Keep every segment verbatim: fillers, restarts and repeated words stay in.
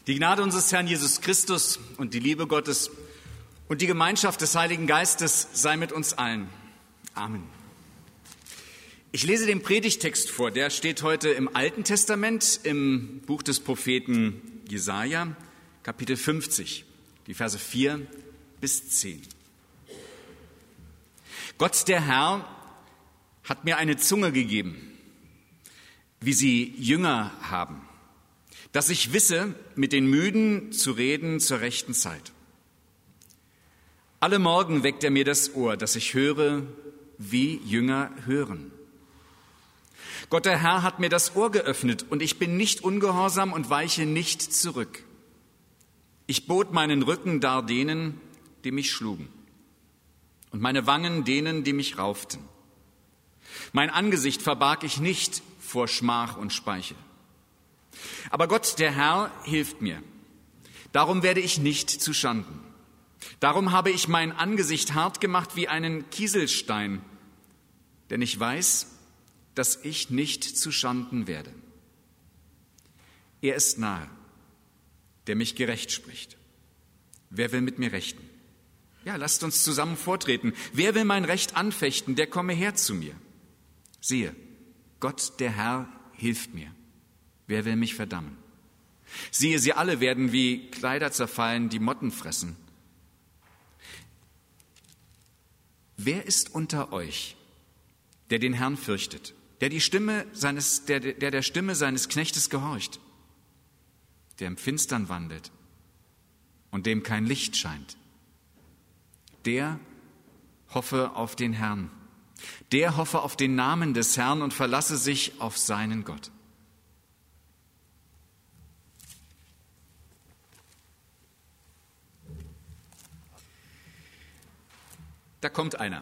Die Gnade unseres Herrn Jesus Christus und die Liebe Gottes und die Gemeinschaft des Heiligen Geistes sei mit uns allen. Amen. Ich lese den Predigtext vor, der steht heute im Alten Testament, im Buch des Propheten Jesaja, Kapitel fünfzig, die Verse vier bis zehn. Gott, der Herr, hat mir eine Zunge gegeben, wie sie Jünger haben, dass ich wisse, mit den Müden zu reden zur rechten Zeit. Alle Morgen weckt er mir das Ohr, dass ich höre, wie Jünger hören. Gott, der Herr, hat mir das Ohr geöffnet, und ich bin nicht ungehorsam und weiche nicht zurück. Ich bot meinen Rücken dar denen, die mich schlugen, und meine Wangen denen, die mich rauften. Mein Angesicht verbarg ich nicht vor Schmach und Speichel. Aber Gott, der Herr, hilft mir. Darum werde ich nicht zuschanden. Darum habe ich mein Angesicht hart gemacht wie einen Kieselstein, denn ich weiß, dass ich nicht zuschanden werde. Er ist nahe, der mich gerecht spricht. Wer will mit mir rechten? Ja, lasst uns zusammen vortreten. Wer will mein Recht anfechten, der komme her zu mir. Siehe, Gott, der Herr, hilft mir. Wer will mich verdammen? Siehe, sie alle werden wie Kleider zerfallen, die Motten fressen. Wer ist unter euch, der den Herrn fürchtet, der die Stimme seines, der, der der Stimme seines Knechtes gehorcht, der im Finstern wandelt und dem kein Licht scheint? Der hoffe auf den Herrn, der hoffe auf den Namen des Herrn und verlasse sich auf seinen Gott. Da kommt einer.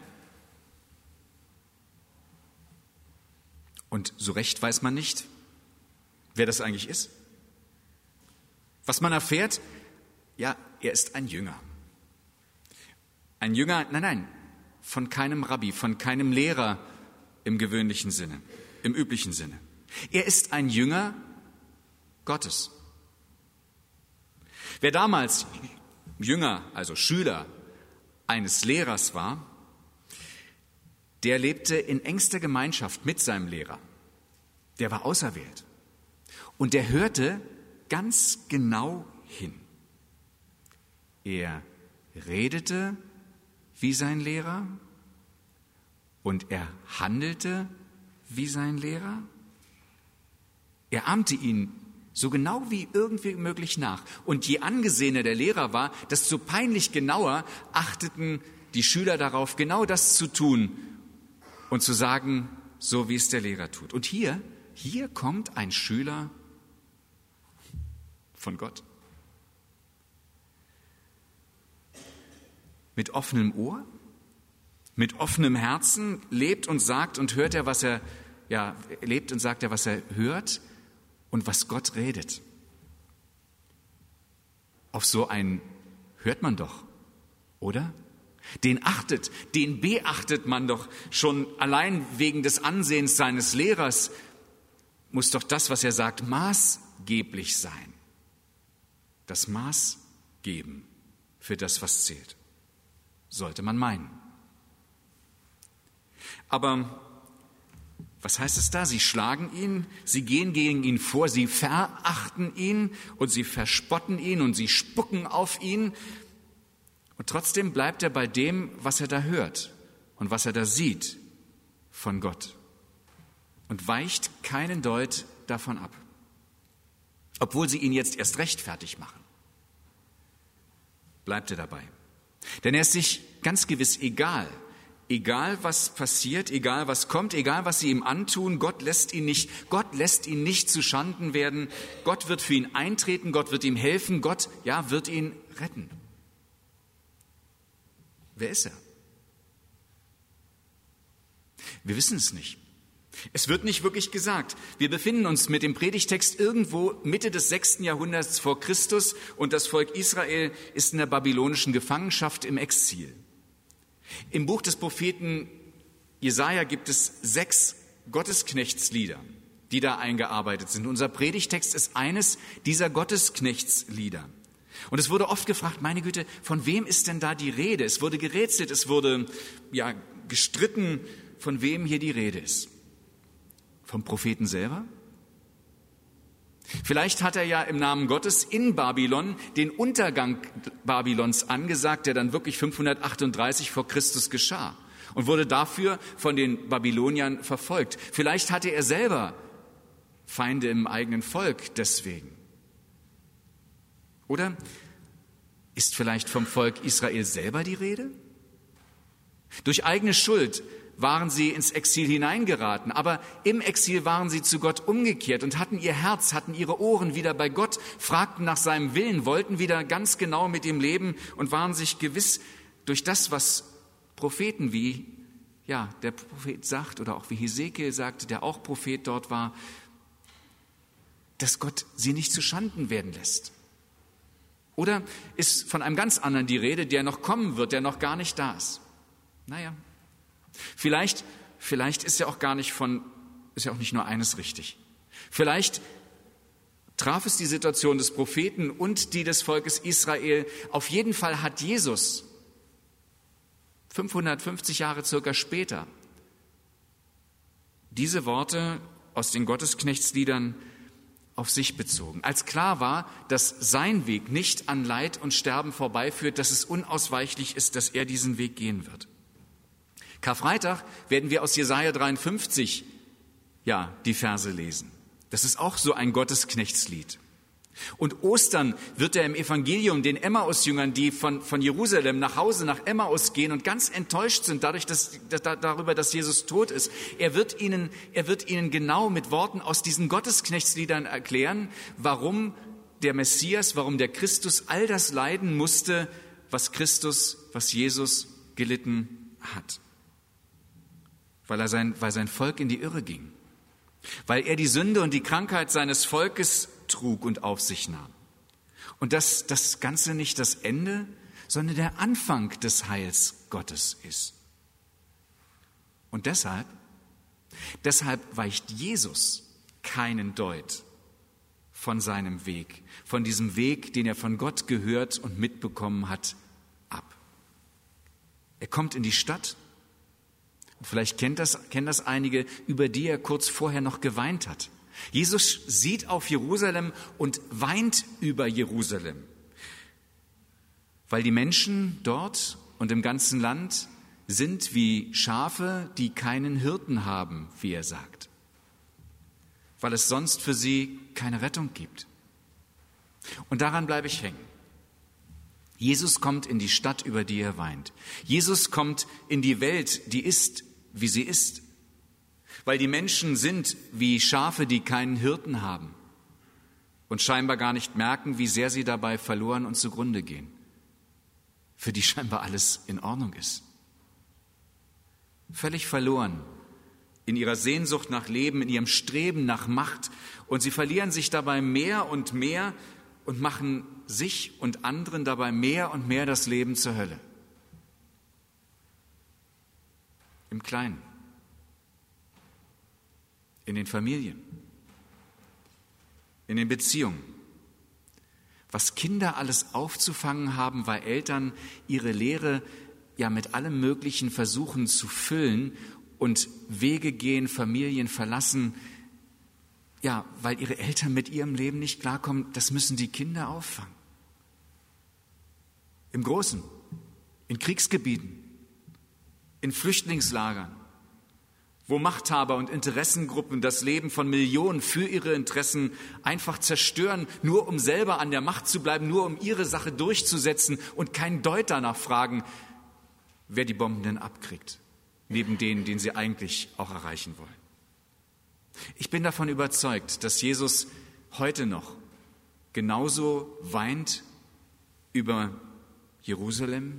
Und so recht weiß man nicht, wer das eigentlich ist. Was man erfährt, ja, er ist ein Jünger. Ein Jünger, nein, nein, von keinem Rabbi, von keinem Lehrer im gewöhnlichen Sinne, im üblichen Sinne. Er ist ein Jünger Gottes. Wer damals Jünger, also Schüler eines Lehrers war, der lebte in engster Gemeinschaft mit seinem Lehrer. Der war auserwählt. Und der hörte ganz genau hin. Er redete wie sein Lehrer und er handelte wie sein Lehrer. Er ahmte ihn so genau wie irgendwie möglich nach. Und je angesehener der Lehrer war, desto peinlich genauer achteten die Schüler darauf, genau das zu tun und zu sagen, so wie es der Lehrer tut. Und hier, hier kommt ein Schüler von Gott. Mit offenem Ohr, mit offenem Herzen lebt und sagt und hört er, was er, ja, lebt und sagt er, was er hört und was Gott redet. Auf so einen hört man doch, oder? Den achtet, den beachtet man doch schon allein wegen des Ansehens seines Lehrers. Muss doch das, was er sagt, maßgeblich sein. Das Maß geben für das, was zählt. Sollte man meinen. Aber was heißt es da? Sie schlagen ihn, sie gehen gegen ihn vor, sie verachten ihn und sie verspotten ihn und sie spucken auf ihn. Und trotzdem bleibt er bei dem, was er da hört und was er da sieht von Gott und weicht keinen Deut davon ab, obwohl sie ihn jetzt erst recht fertig machen. Bleibt er dabei. Denn er ist sich ganz gewiss egal, egal was passiert, egal was kommt, egal was sie ihm antun, Gott lässt ihn nicht, Gott lässt ihn nicht zu Schanden werden, Gott wird für ihn eintreten, Gott wird ihm helfen, Gott, ja, wird ihn retten. Wer ist er? Wir wissen es nicht. Es wird nicht wirklich gesagt. Wir befinden uns mit dem Predigtext irgendwo Mitte des sechsten Jahrhunderts vor Christus und das Volk Israel ist in der babylonischen Gefangenschaft im Exil. Im Buch des Propheten Jesaja gibt es sechs Gottesknechtslieder. die da eingearbeitet sind. Unser Predigtext ist eines dieser Gottesknechtslieder. Und es wurde oft gefragt, meine Güte, von wem ist denn da die Rede? Es wurde gerätselt, es wurde ja gestritten, von wem hier die Rede ist. Vom Propheten selber? Vielleicht hat er ja im Namen Gottes in Babylon den Untergang Babylons angesagt, der dann wirklich fünfhundertachtunddreißig vor Christus geschah und wurde dafür von den Babyloniern verfolgt. Vielleicht hatte er selber Feinde im eigenen Volk deswegen. Oder ist vielleicht vom Volk Israel selber die Rede? Durch eigene Schuld waren sie ins Exil hineingeraten, aber im Exil waren sie zu Gott umgekehrt und hatten ihr Herz, hatten ihre Ohren wieder bei Gott, fragten nach seinem Willen, wollten wieder ganz genau mit ihm leben und waren sich gewiss durch das, was Propheten wie ja, der Prophet sagt oder auch wie Hesekiel sagte, der auch Prophet dort war, dass Gott sie nicht zu Schanden werden lässt. Oder ist von einem ganz anderen die Rede, der noch kommen wird, der noch gar nicht da ist? Naja, vielleicht, vielleicht ist ja auch gar nicht von, ist ja auch nicht nur eines richtig. Vielleicht traf es die Situation des Propheten und die des Volkes Israel. Auf jeden Fall hat Jesus fünfhundertfünfzig Jahre circa später diese Worte aus den Gottesknechtsliedern auf sich bezogen. Als klar war, dass sein Weg nicht an Leid und Sterben vorbeiführt, dass es unausweichlich ist, dass er diesen Weg gehen wird. Karfreitag werden wir aus Jesaja dreiundfünfzig ja, die Verse lesen. Das ist auch so ein Gottesknechtslied. Und Ostern wird er im Evangelium den Emmaus-Jüngern, die von, von Jerusalem nach Hause nach Emmaus gehen und ganz enttäuscht sind dadurch, dass, dass, darüber, dass Jesus tot ist. Er wird ihnen, er wird ihnen genau mit Worten aus diesen Gottesknechtsliedern erklären, warum der Messias, warum der Christus all das leiden musste, was Christus, was Jesus gelitten hat. Weil er sein, weil sein Volk in die Irre ging. Weil er die Sünde und die Krankheit seines Volkes trug und auf sich nahm. Und dass das Ganze nicht das Ende, sondern der Anfang des Heils Gottes ist. Und deshalb, deshalb weicht Jesus keinen Deut von seinem Weg, von diesem Weg, den er von Gott gehört und mitbekommen hat, ab. Er kommt in die Stadt, und vielleicht kennt das, kennen das einige, über die er kurz vorher noch geweint hat. Jesus sieht auf Jerusalem und weint über Jerusalem, weil die Menschen dort und im ganzen Land sind wie Schafe, die keinen Hirten haben, wie er sagt, weil es sonst für sie keine Rettung gibt. Und daran bleibe ich hängen. Jesus kommt in die Stadt, über die er weint. Jesus kommt in die Welt, die ist, wie sie ist. Weil die Menschen sind wie Schafe, die keinen Hirten haben und scheinbar gar nicht merken, wie sehr sie dabei verloren und zugrunde gehen, für die scheinbar alles in Ordnung ist. Völlig verloren in ihrer Sehnsucht nach Leben, in ihrem Streben nach Macht, und sie verlieren sich dabei mehr und mehr und machen sich und anderen dabei mehr und mehr das Leben zur Hölle. Im Kleinen. In den Familien, in den Beziehungen. Was Kinder alles aufzufangen haben, weil Eltern ihre Lehre ja mit allem Möglichen versuchen zu füllen und Wege gehen, Familien verlassen, ja, weil ihre Eltern mit ihrem Leben nicht klarkommen, das müssen die Kinder auffangen. Im Großen, in Kriegsgebieten, in Flüchtlingslagern, wo Machthaber und Interessengruppen das Leben von Millionen für ihre Interessen einfach zerstören, nur um selber an der Macht zu bleiben, nur um ihre Sache durchzusetzen und keinen Deut danach fragen, wer die Bomben denn abkriegt, neben denen, den sie eigentlich auch erreichen wollen. Ich bin davon überzeugt, dass Jesus heute noch genauso weint über Jerusalem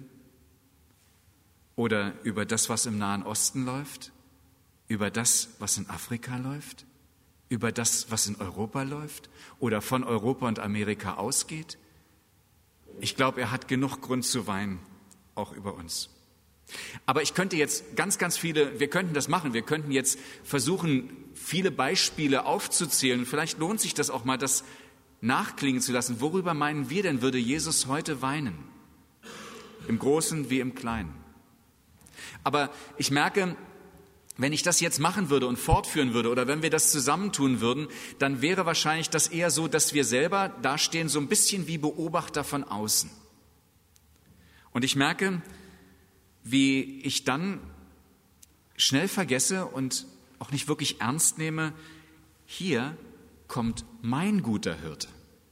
oder über das, was im Nahen Osten läuft, über das, was in Afrika läuft, über das, was in Europa läuft oder von Europa und Amerika ausgeht. Ich glaube, er hat genug Grund zu weinen, auch über uns. Aber ich könnte jetzt ganz, ganz viele, wir könnten das machen, wir könnten jetzt versuchen, viele Beispiele aufzuzählen. Vielleicht lohnt sich das auch mal, das nachklingen zu lassen. Worüber meinen wir denn, würde Jesus heute weinen? Im Großen wie im Kleinen. Aber ich merke, wenn ich das jetzt machen würde und fortführen würde oder wenn wir das zusammentun würden, dann wäre wahrscheinlich das eher so, dass wir selber dastehen, so ein bisschen wie Beobachter von außen. Und ich merke, wie ich dann schnell vergesse und auch nicht wirklich ernst nehme, hier kommt mein guter Hirte.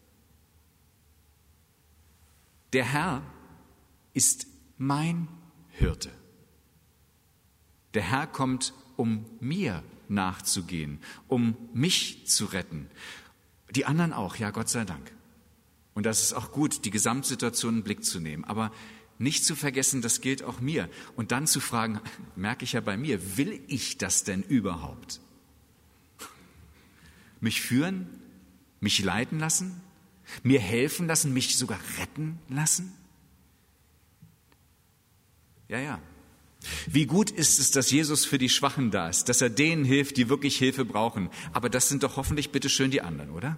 Der Herr ist mein Hirte. Der Herr kommt, um mir nachzugehen, um mich zu retten. Die anderen auch, ja, Gott sei Dank. Und das ist auch gut, die Gesamtsituation in den Blick zu nehmen. Aber nicht zu vergessen, das gilt auch mir. Und dann zu fragen, merke ich ja bei mir, will ich das denn überhaupt? Mich führen, mich leiten lassen, mir helfen lassen, mich sogar retten lassen? Ja, ja. Wie gut ist es, dass Jesus für die Schwachen da ist, dass er denen hilft, die wirklich Hilfe brauchen. Aber das sind doch hoffentlich bitteschön die anderen, oder?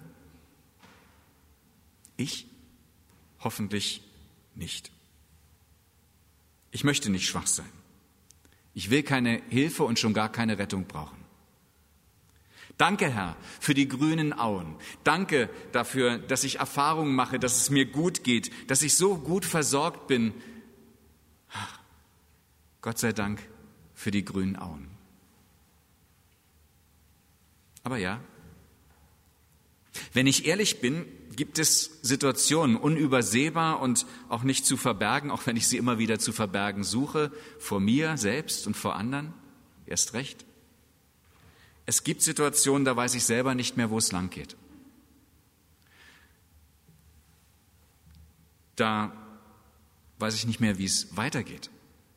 Ich? Hoffentlich nicht. Ich möchte nicht schwach sein. Ich will keine Hilfe und schon gar keine Rettung brauchen. Danke, Herr, für die grünen Auen. Danke dafür, dass ich Erfahrungen mache, dass es mir gut geht, dass ich so gut versorgt bin. Gott sei Dank für die grünen Auen. Aber ja, wenn ich ehrlich bin, gibt es Situationen, unübersehbar und auch nicht zu verbergen, auch wenn ich sie immer wieder zu verbergen suche, vor mir selbst und vor anderen, erst recht. Es gibt Situationen, da weiß ich selber nicht mehr, wo es lang geht. Da weiß ich nicht mehr, wie es weitergeht.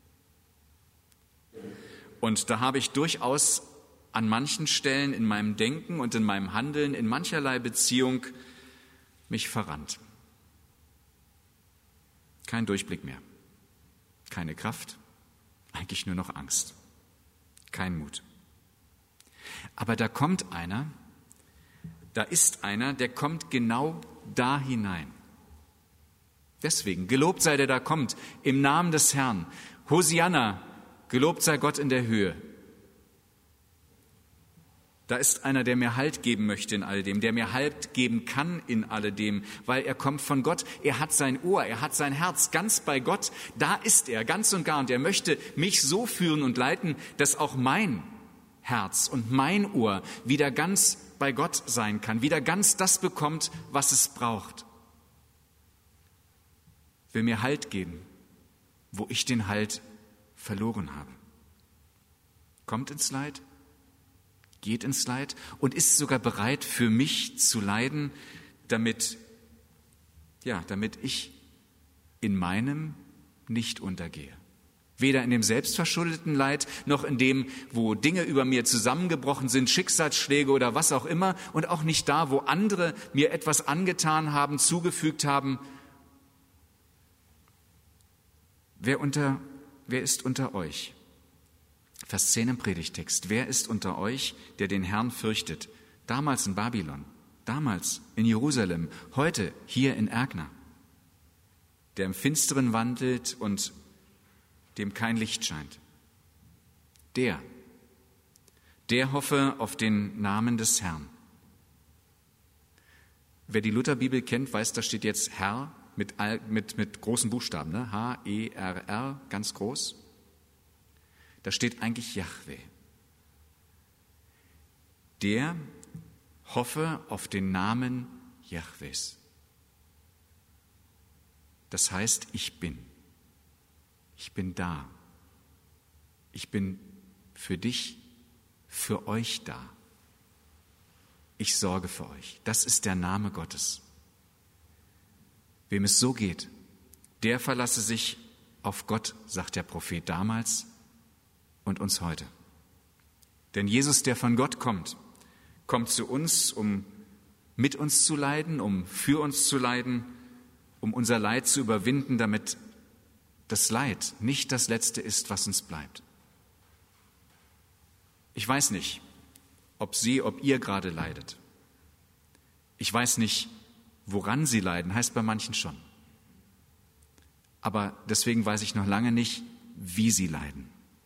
Und da habe ich durchaus an manchen Stellen in meinem Denken und in meinem Handeln, in mancherlei Beziehung mich verrannt. Kein Durchblick mehr, keine Kraft, eigentlich nur noch Angst, kein Mut. Aber da kommt einer, da ist einer, der kommt genau da hinein. Deswegen, gelobt sei der, da kommt, im Namen des Herrn. Hosianna, gelobt sei Gott in der Höhe. Da ist einer, der mir Halt geben möchte in all dem, der mir Halt geben kann in alledem, weil er kommt von Gott. Er hat sein Ohr, er hat sein Herz ganz bei Gott. Da ist er, ganz und gar. Und er möchte mich so führen und leiten, dass auch mein Herz und mein Ohr wieder ganz bei Gott sein kann, wieder ganz das bekommt, was es braucht. Will mir Halt geben, wo ich den Halt verloren habe. Kommt ins Leid, geht ins Leid und ist sogar bereit, für mich zu leiden, damit, ja, damit ich in meinem nicht untergehe. Weder in dem selbstverschuldeten Leid, noch in dem, wo Dinge über mir zusammengebrochen sind, Schicksalsschläge oder was auch immer, und auch nicht da, wo andere mir etwas angetan haben, zugefügt haben. Wer unter Wer ist unter euch? Vers zehn im Predigtext. Wer ist unter euch, der den Herrn fürchtet? Damals in Babylon, damals in Jerusalem, heute hier in Ergner. Der im Finsteren wandelt und dem kein Licht scheint. Der, der hoffe auf den Namen des Herrn. Wer die Lutherbibel kennt, weiß, da steht jetzt Herr mit, mit, mit großen Buchstaben, ne? H E R R, ganz groß. Da steht eigentlich Jahwe. Der hoffe auf den Namen Jahwes. Das heißt, ich bin. Ich bin da. Ich bin für dich, für euch da. Ich sorge für euch. Das ist der Name Gottes. Wem es so geht, der verlasse sich auf Gott, sagt der Prophet damals und uns heute. Denn Jesus, der von Gott kommt, kommt zu uns, um mit uns zu leiden, um für uns zu leiden, um unser Leid zu überwinden, damit das Leid nicht das Letzte ist, was uns bleibt. Ich weiß nicht, ob sie, ob ihr gerade leidet. Ich weiß nicht, woran sie leiden, heißt bei manchen schon. Aber deswegen weiß ich noch lange nicht, wie sie leiden.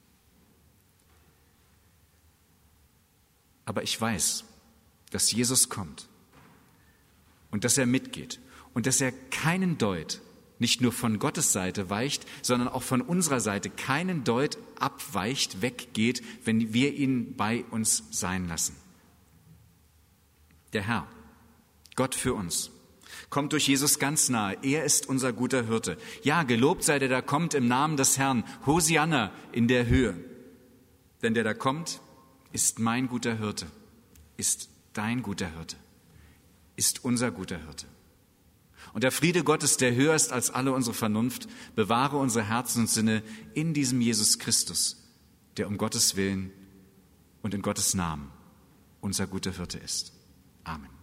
Aber ich weiß, dass Jesus kommt und dass er mitgeht und dass er keinen Deut, nicht nur von Gottes Seite weicht, sondern auch von unserer Seite keinen Deut abweicht, weggeht, wenn wir ihn bei uns sein lassen. Der Herr, Gott für uns, kommt durch Jesus ganz nahe. Er ist unser guter Hirte. Ja, gelobt sei der, der kommt im Namen des Herrn. Hosianna in der Höhe. Denn der da kommt, ist mein guter Hirte, ist dein guter Hirte, ist unser guter Hirte. Und der Friede Gottes, der höher ist als alle unsere Vernunft, bewahre unsere Herzen und Sinne in diesem Jesus Christus, der um Gottes Willen und in Gottes Namen unser guter Hirte ist. Amen.